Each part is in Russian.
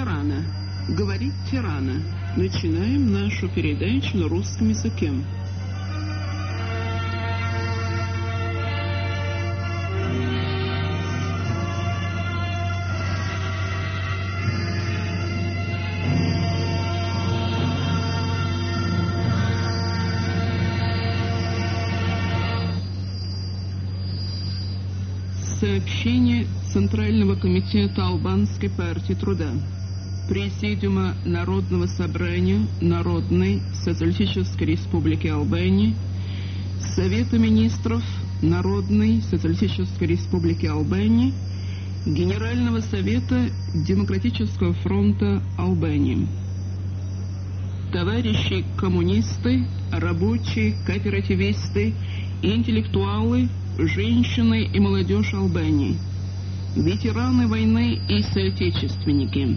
рано. Говорить рано. Начинаем нашу передачу на русском языке. Сообщение Центрального комитета Албанской партии труда, Президиума Народного собрания Народной Социалистической Республики Албания, Совета министров Народной Социалистической Республики Албания, Генерального совета Демократического фронта Албании. Товарищи коммунисты, рабочие, кооперативисты, интеллектуалы, женщины и молодежь Албании, ветераны войны и соотечественники.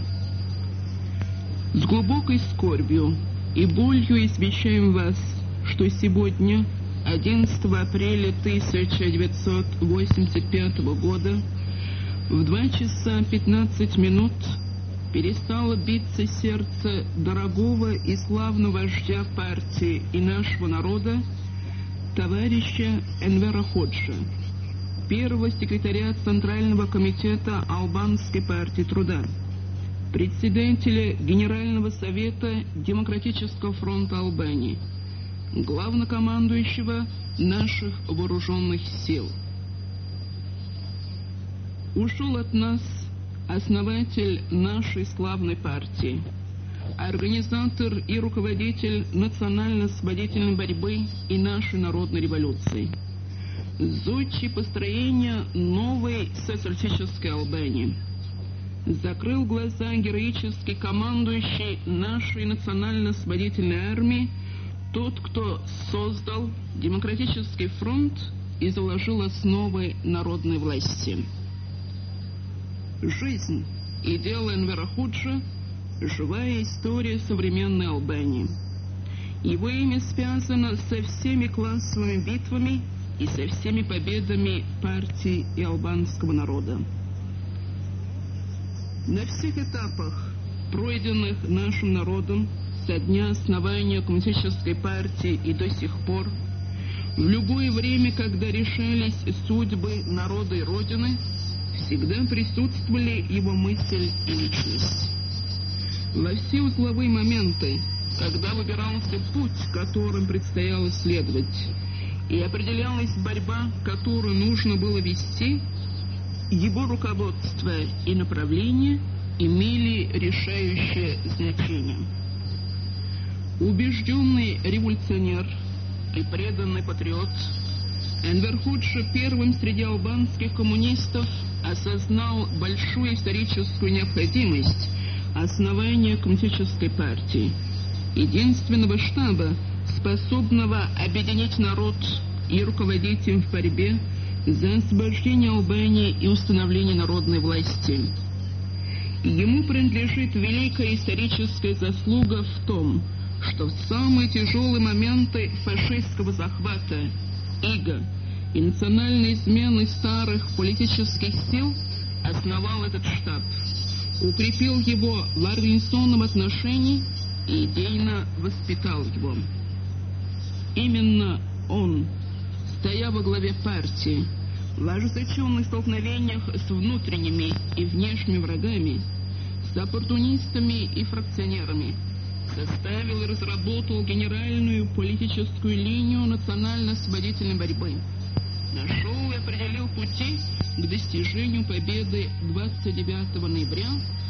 С глубокой скорбью и болью извещаем вас, что сегодня, 11 апреля 1985 года, в 2 часа 15 минут перестало биться сердце дорогого и славного вождя партии и нашего народа, товарища Энвера Ходжи, первого секретаря Центрального комитета Албанской партии труда, председателя Генерального совета Демократического фронта Албании, главнокомандующего наших вооруженных сил. Ушел от нас основатель нашей славной партии, организатор и руководитель национально-освободительной борьбы и нашей народной революции, зодчий построения новой социалистической Албании. Закрыл глаза героически командующий нашей национально-освободительной армии, тот, кто создал демократический фронт и заложил основы народной власти. Жизнь и дело Энвера Ходжи — живая история современной Албании. Его имя связано со всеми классовыми битвами и со всеми победами партии и албанского народа. На всех этапах, пройденных нашим народом со дня основания коммунистической партии и до сих пор, в любое время, когда решались судьбы народа и Родины, всегда присутствовали его мысль и личность. Во все узловые моменты, когда выбирался путь, которым предстояло следовать, и определялась борьба, которую нужно было вести, его руководство и направление имели решающее значение. Убежденный революционер и преданный патриот, Энвер Ходжи первым среди албанских коммунистов осознал большую историческую необходимость основания коммунистической партии, единственного штаба, способного объединить народ и руководить им в борьбе за освобождение Албании и установление народной власти. Ему принадлежит великая историческая заслуга в том, что в самые тяжелые моменты фашистского захвата, ига и национальной измены старых политических сил основал этот штаб, укрепил его в организационном отношении и идейно воспитал его. Именно он, стоя во главе партии, в ожесточенных столкновениях с внутренними и внешними врагами, с оппортунистами и фракционерами, составил и разработал генеральную политическую линию национально-освободительной борьбы, нашел и определил пути к достижению победы 29 ноября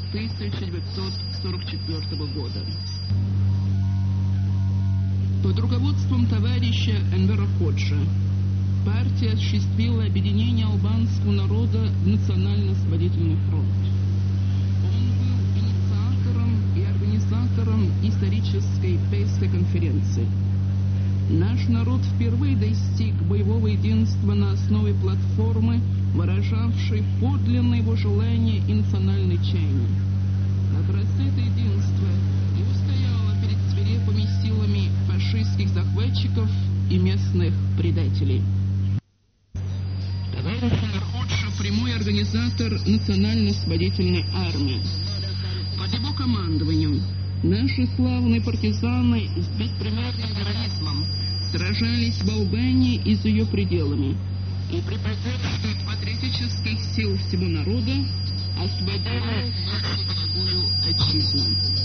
1944 года. Под руководством товарища Энвера Ходжи партия осуществила объединение албанского народа в национально-освободительный фронт. Он был инициатором и организатором исторической Пейской конференции. Наш народ впервые достиг боевого единства на основе платформы, выражавшей подлинное его желание и национальное чаяние. Как раз это единство и устояло перед свирепыми силами фашистских захватчиков и местных предателей. Товарищ Энвер Ходжи — прямой организатор национально-освободительной армии. Под его командованием наши славные партизаны с беспримерным героизмом сражались в Албании и за ее пределами, и при поддержке патриотических сил всего народа освободили нашу дорогую отчизну.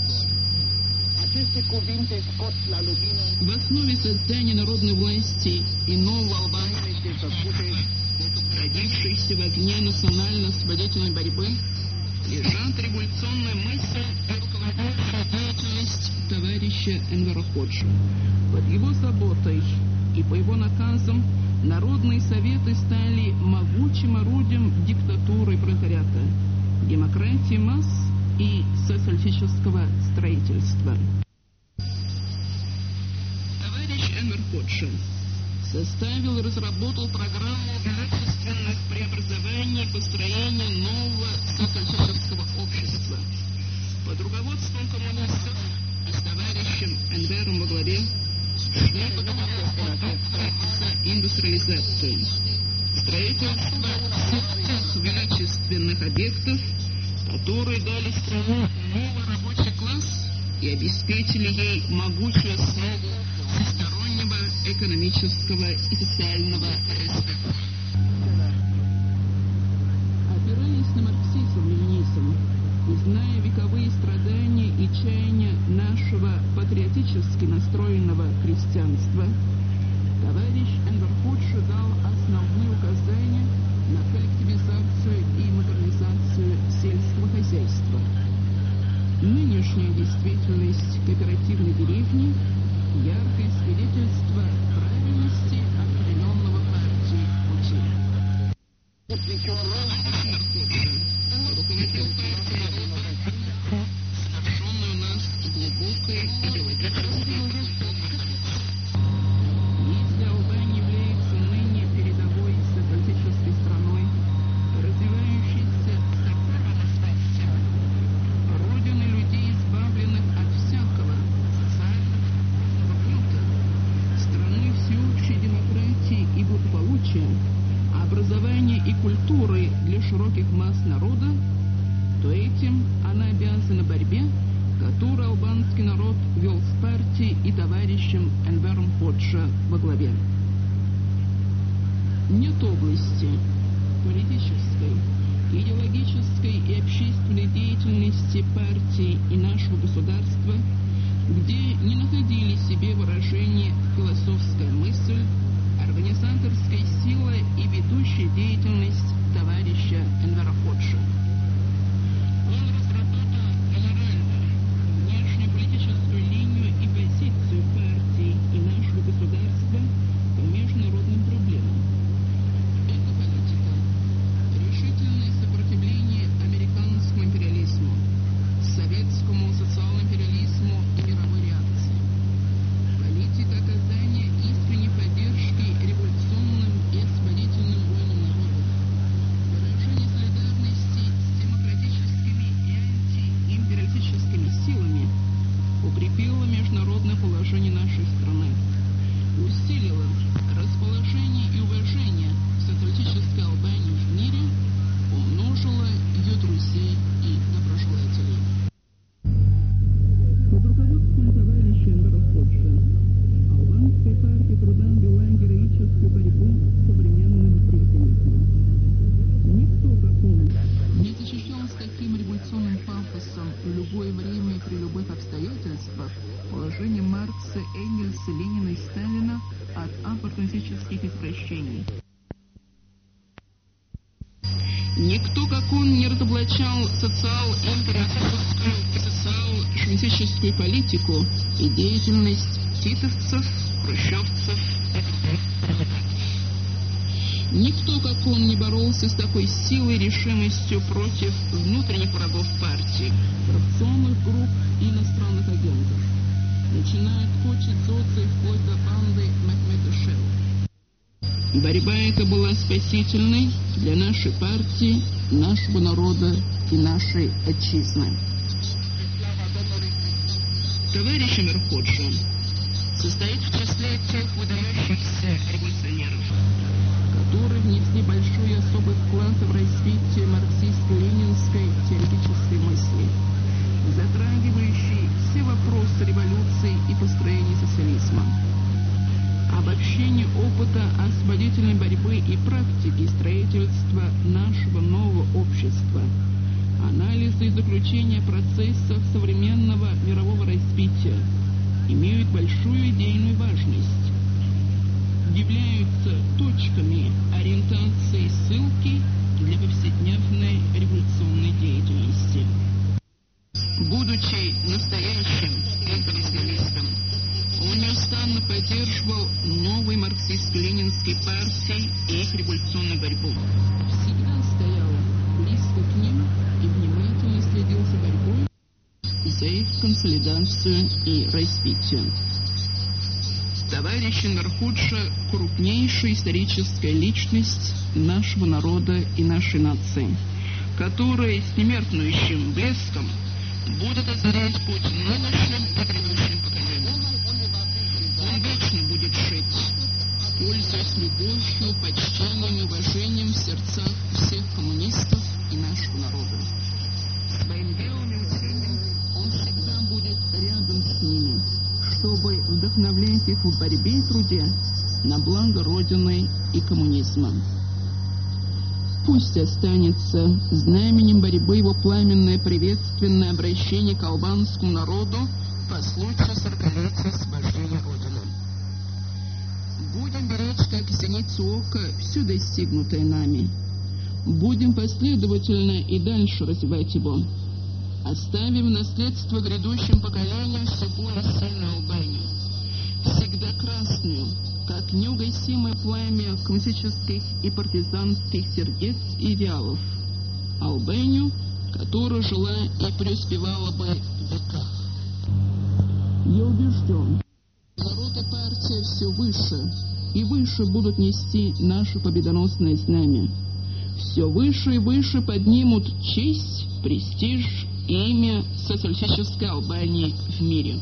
В основе создания народной власти и нового албанского, родившейся в огне национально-освободительной борьбы, лежат революционная мысль и руководящая деятельность товарища Энвера Ходжи. Под его заботой и по его наказам народные советы стали могучим орудием диктатуры пролетариата, демократии масс и социалистического строительства. Товарищ Энвер Ходжи составил и разработал программу величественных преобразований и построения нового социалистического общества. Под руководством коммунистов и с товарищем Энвером во главе шли за индустриализацию, строительство всех величественных объектов, которые дали стране новый рабочий класс и обеспечили ей могучую основу всестороннего экономического и социального развития. Опираясь на марксизм-ленинизм и зная вековые страдания и чаяния нашего патриотически настроенного крестьянства, товарищ Энвер Ходжи дал основные указания на коллективизацию и модернизацию сельского хозяйства. Нынешняя действительность кооперативной деревни – яркое свидетельство правильности определенного партией пути. Руководил партией, совершенной у нас глубокой идеологической реформой. Если Албания является ныне передовой социалистической страной, развивающейся с такой родиной людей, избавленных от всякого социального гнета, страны всеобщей демократии и благополучия, образования и культуры для широких масс народа, то этим она обязана борьбе, которую албанский народ вел с партией и товарищем Энвером Ходжи во главе. Нет области политической, идеологической и общественной деятельности партии и нашего государства, где не находили себе выражение философская мысль, организаторская сила и ведущая деятельность товарища Энвера Ходжи. Он разработал генеральную внешнеполитическую линию и позицию партии и нашего государства по международным проблемам. Эта политика – решительное сопротивление американскому империализму, советскому социал-империализму и мировой реакции. Политика оказания искренней поддержки революционным и освободительным воинам народов. Выражение солидарности с демократическими и антиимпериалистическими силами укрепило международное положение нашей страны, усилило расположение и уважение социалистической Албании в мире, умножило ее друзей и доброжелателей. Под руководством товарища Энвера Ходжи албанская партия труда вела героическую борьбу с современным протекционизмом. Никто, как он, не защищал с таким революционным пафосом в любое время и при любых обстоятельствах положение Маркса, Энгельса, Ленина и Сталина от оппортунистических извращений. Никто, как он, не разоблачал социал-империалистическую и социал-шовинистическую политику и деятельность титовцев, хрущевцев. Никто, как он, не боролся с такой силой и решимостью против внутренних врагов партии, коррупционных групп и иностранных агентов, начиная от Кочи Дзодзе и вплоть до банды Мехмета Шева. Борьба эта была спасительной для нашей партии, нашего народа и нашей отчизны. Товарищ Энвер Ходжи состоит в числе тех выдающихся революционеров, которые внесли большой особый вклад в развитие марксистско-ленинской теоретической мысли. затрагивающий все вопросы революции и построения социализма. Обобщение опыта освободительной борьбы и практики строительства нашего нового общества, анализы и заключения процессов современного мирового развития имеют большую идейную важность, являются точками ориентации ссылки для повседневной революционной деятельности. Будучи настоящим интернационалистом, он неустанно поддерживал новые марксистско-ленинские партии и их революционную борьбу. Всегда стоял близко к ним и внимательно следил за борьбой, за их консолидацию и развитие. Товарищ Энвер Ходжа – крупнейшая историческая личность нашего народа и нашей нации, которая с немеркнущим блеском будет озарять путь нынешним и предыдущим поколениям. Он вечно будет жить, пользуясь любовью, почтением и уважением в сердцах всех коммунистов и нашего народа. Своим делом и учением он всегда будет рядом с ними, чтобы вдохновлять их в борьбе и труде на благо Родины и коммунизма. Пусть останется знаменем борьбы его пламенное приветственное обращение к албанскому народу по случаю 40-летия освобождения Родины. Будем беречь, как зеницу ока, все достигнутое нами. Будем последовательно и дальше развивать его. Оставим наследство грядущим поколениям все более сильную Албанию, всегда красную, как неугасимое пламя коммунистических и партизанских сердец и идеалов. Албанию, которая жила и преуспевала бы в веках. Я убежден, народ и партия все выше и выше будут нести наше победоносное знамя. Все выше и выше поднимут честь, престиж и имя социалистической Албании в мире.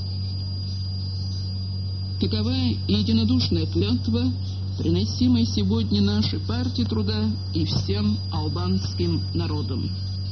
Такова единодушная клятва, приносимая сегодня нашей партии труда и всем албанским народам.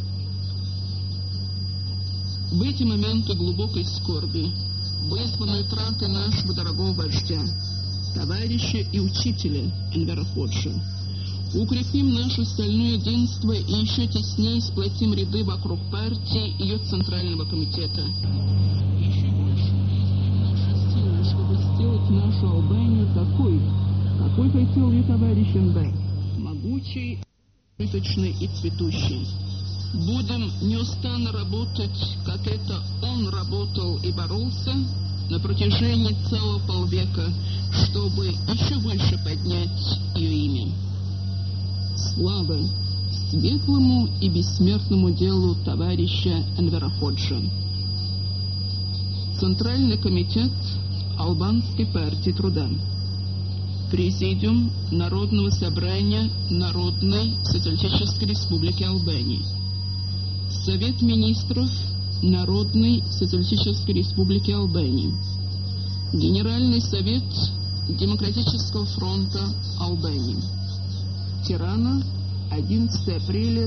В эти моменты глубокой скорби, вызванной утратой нашего дорогого вождя, товарища и учителя Энвера Ходжи, укрепим наше стальное единство и еще теснее сплотим ряды вокруг партии и ее Центрального комитета. Еще больше наши силы, чтобы сделать нашу Албанию такой, какой хотел ее товарищ Энвер, могучей, избыточной и цветущей. Будем неустанно работать, как это он работал и боролся на протяжении целого полвека, чтобы еще выше поднять ее имя. Слава светлому и бессмертному делу товарища Энвера Ходжа. Центральный комитет Албанской партии труда. Президиум Народного собрания Народной социалистической республики Албании. Совет министров Народной социалистической республики Албании. Генеральный совет Демократического фронта Албании. Тирана, 11 апреля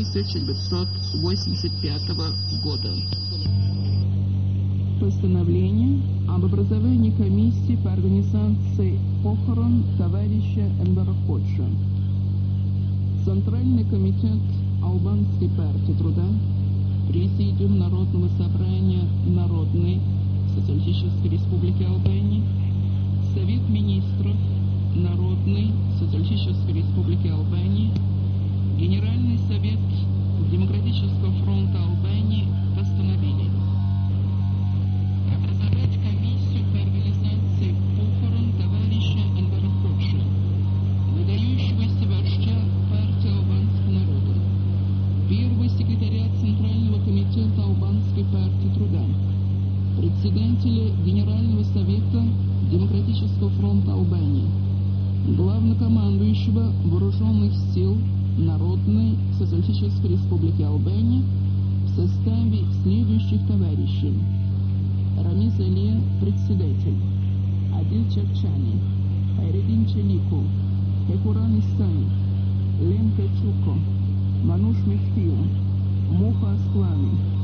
1985 года. Постановление об образовании комиссии по организации похорон товарища Энвера Ходжа. Центральный комитет Албанской партии труда, Президиум Народного собрания Народной социалистической республики Албании, Совет министров Народной социалистической республики Албании, Генеральный совет Демократического фронта Албании постановили образовать комиссию по организации похорон товарища Энвера Ходжа, выдающегося вождя партии албанского народа, первого секретаря Центрального комитета Албанской партии труда, председателя Генерального совета Демократического фронта Албании, главнокомандующего Вооруженных сил Народной социалистической республики Албания в составе следующих товарищей: Рамиз Алия, председатель, Адил Чарчани, Айредин Челику, Хекуран Исаев, Ленка Чуко, Мануш Мехтио, Муха Асклани,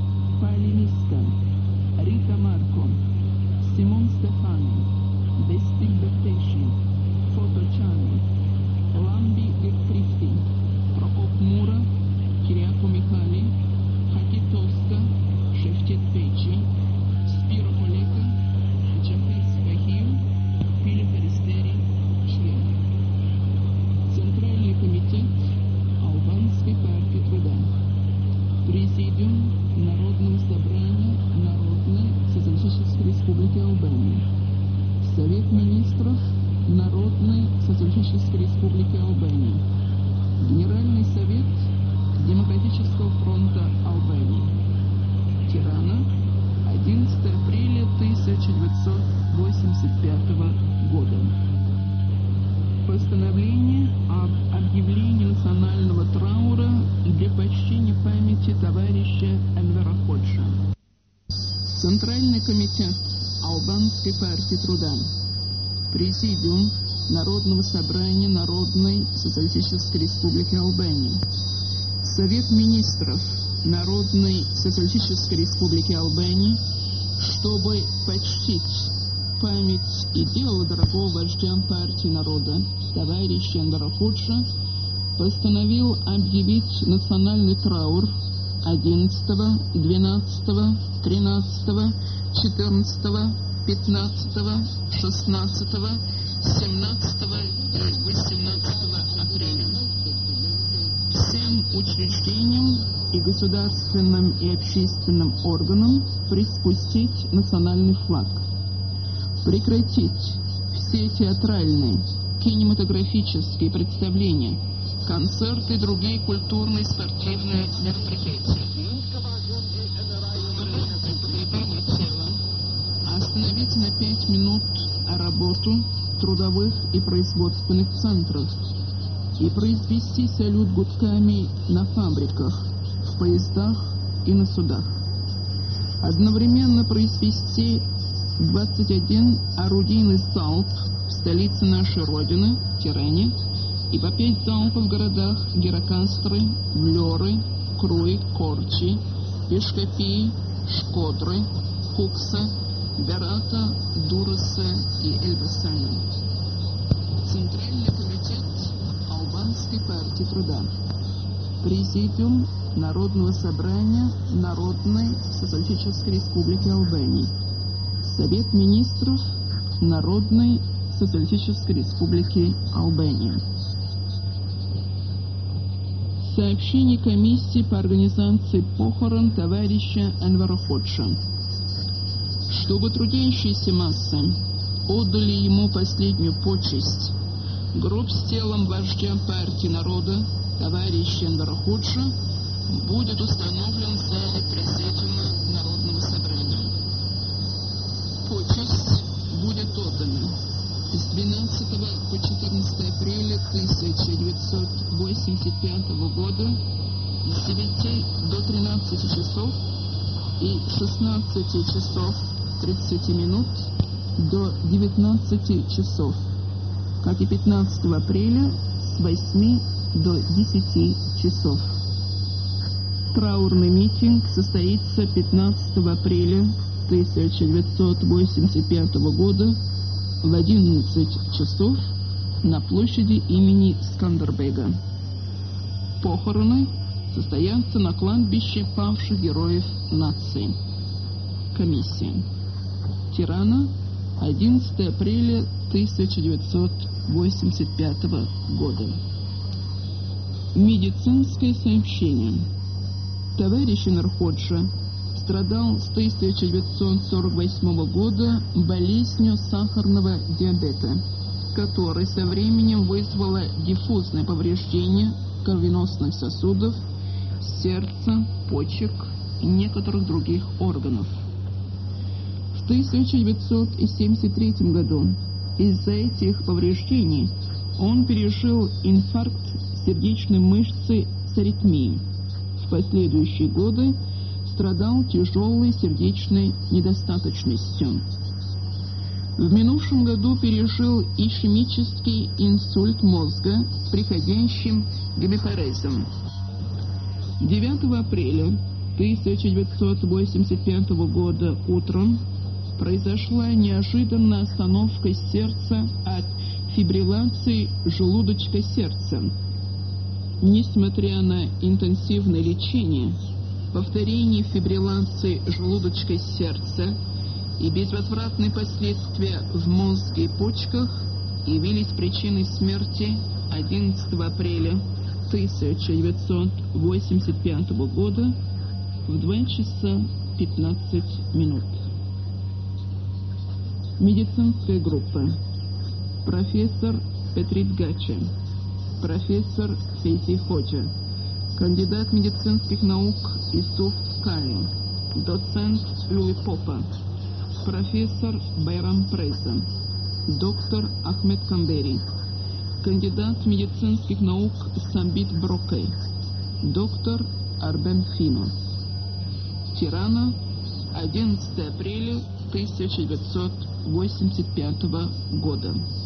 Пали Миска, Рита Марко, Симон Стефани, Дестик Бертеши, Фото Чани, Ламби Гертрихти, Прокоп Мура, Киряко Михали, Хаки Тоска, Шефтет Печи, Спиро Полека, Джафер Спахил, Пиле Перестери, члены. Центральный комитет Албанской партии труда. Президиум Народного собрания Народной Социалистической Республики Албания. Совет министров Народной Социалистической Республики Албания. Генеральный совет Демократического фронта Албании. Тирана, 11 апреля 1985 года. Постановление об объявлении национального траура для почтения памяти товарища Энвера Ходжа. Центральный комитет Албанской партии труда. Президиум Народного собрания Народной Социалистической Республики Албания. Совет министров Народной Социалистической Республики Албании, чтобы почтить память и дело дорогого вождя партии народа, товарища Энвера Ходжа, постановил объявить национальный траур 11, 12, 13, 14, 15, 16, 17 и 18 апреля. Всем учреждениям и государственным и общественным органам приспустить национальный флаг. Прекратить все театральные, кинематографические представления, концерты и другие культурные и спортивные мероприятия. Остановить на 5 минут работу трудовых и производственных центров и произвести салют гудками на фабриках, в поездах и на судах. Одновременно произвести 21 орудийный залп в столице нашей Родины, Тиране, и по 5 залпов в городах Геракастры, Влёры, Круи, Корчи, Пешкопии, Шкодры, Хукса, Берата, Дураса и Эльбасана. Центральный комитет Албанской партии труда. Президиум Народного собрания Народной Социалистической Республики Албании. Совет министров Народной Социалистической Республики Албания. Сообщение комиссии по организации похорон товарища Энвера Ходжа. Чтобы трудящиеся массы отдали ему последнюю почесть, гроб с телом вождя партии народа, товарища Энвера Ходжа, будет установлен в зале Президиума Народного собрания. Почесть будет отдана с 12 по 14 апреля 1985 года с 9 до 13 часов и 16 часов 30 минут до 19 часов, как и 15 апреля с 8 до 10 часов. Траурный митинг состоится 15 апреля 1985 года в 11 часов на площади имени Скандербега. Похороны состоятся на кладбище павших героев нации. Комиссия. Тирана, 11 апреля 1985 года. Медицинское сообщение. Товарищ Энвер Ходжа страдал с 1948 года болезнью сахарного диабета, который со временем вызвало диффузное повреждение кровеносных сосудов, сердца, почек и некоторых других органов. В 1973 году из-за этих повреждений он пережил инфаркт сердечной мышцы с аритмией. В последующие годы страдал тяжелой сердечной недостаточностью. В минувшем году пережил ишемический инсульт мозга с приходящим гемипарезом. 9 апреля 1985 года утром произошла неожиданная остановка сердца от фибрилляции желудочка сердца. Несмотря на интенсивное лечение, повторение фибрилляции желудочка сердца и безвозвратные последствия в мозге и почках явились причиной смерти 11 апреля 1985 года в 2 часа 15 минут. Медицинская группа. Профессор Петрит Гачи, профессор Фейзи Ходжа, кандидат медицинских наук Исуф Кали, доцент Люли Попа, профессор Байрам Преза, доктор Ахмед Камбери, кандидат медицинских наук Самбит Брокей, доктор Арбен Фино. Тирана, 11 апреля 1985 года.